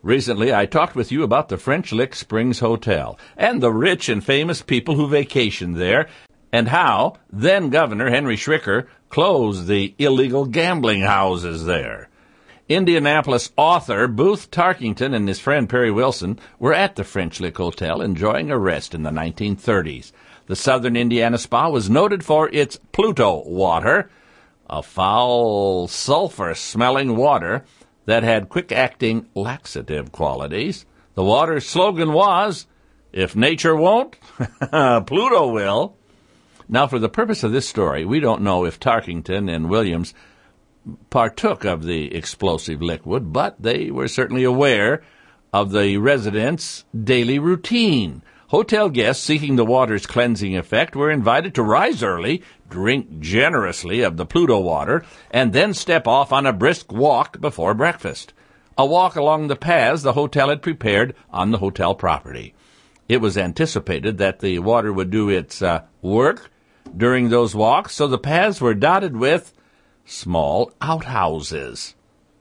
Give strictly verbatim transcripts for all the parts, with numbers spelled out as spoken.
Recently, I talked with you about the French Lick Springs Hotel and the rich and famous people who vacationed there, and how then-Governor Henry Schricker closed the illegal gambling houses there. Indianapolis author Booth Tarkington and his friend Perry Wilson were at the French Lick Hotel enjoying a rest in the nineteen thirties. The Southern Indiana Spa was noted for its Pluto water, a foul, sulfur-smelling water that had quick-acting laxative qualities. The water's slogan was, "If nature won't, Pluto will." Now, for the purpose of this story, we don't know if Tarkington and Williams partook of the explosive liquid, but they were certainly aware of the residents' daily routine. Hotel guests seeking the water's cleansing effect were invited to rise early, drink generously of the Pluto water, and then step off on a brisk walk before breakfast. A walk along the paths the hotel had prepared on the hotel property. It was anticipated that the water would do its uh, work during those walks, so the paths were dotted with small outhouses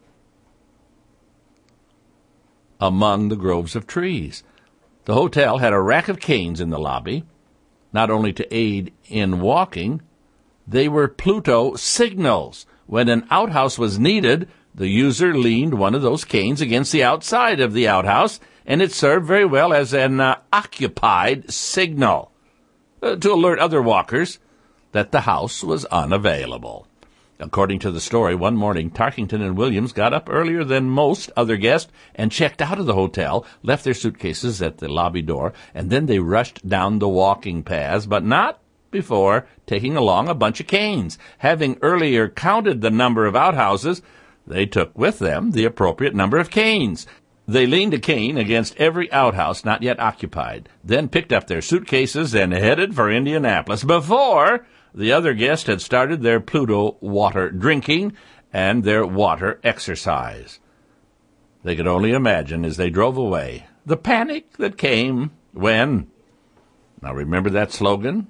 among the groves of trees. The hotel had a rack of canes in the lobby, not only to aid in walking, they were Pluto signals. When an outhouse was needed, the user leaned one of those canes against the outside of the outhouse, and it served very well as an uh, occupied signal uh, to alert other walkers that the house was unavailable. According to the story, one morning, Tarkington and Williams got up earlier than most other guests and checked out of the hotel, left their suitcases at the lobby door, and then they rushed down the walking paths, but not before taking along a bunch of canes. Having earlier counted the number of outhouses, they took with them the appropriate number of canes. They leaned a cane against every outhouse not yet occupied, then picked up their suitcases and headed for Indianapolis before the other guests had started their Pluto water drinking and their water exercise. They could only imagine as they drove away the panic that came when, now remember that slogan?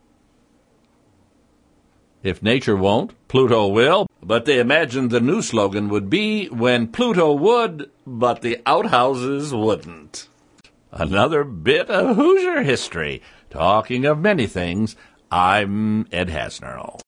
If nature won't, Pluto will. But they imagined the new slogan would be when Pluto would, but the outhouses wouldn't. Another bit of Hoosier history. Talking of many things, I'm Ed Hasnerl.